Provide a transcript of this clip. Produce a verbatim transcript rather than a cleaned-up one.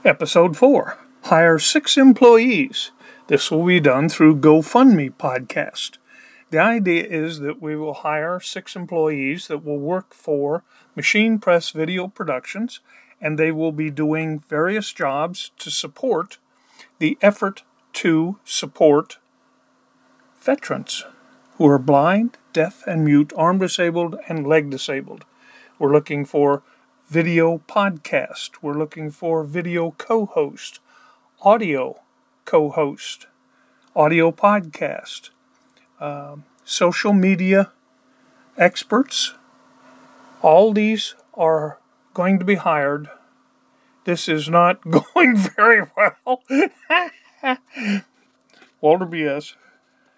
Episode four, hire six employees. This will be done through GoFundMe podcast. The idea is that we will hire six employees that will work for Machine Press Video Productions, and they will be doing various jobs to support the effort to support veterans who are blind, deaf, and mute, arm disabled, and leg disabled. We're looking for video podcast. We're looking for video co-host, audio co-host, audio podcast, uh, social media experts. All these are going to be hired. This is not going very well. Walter B S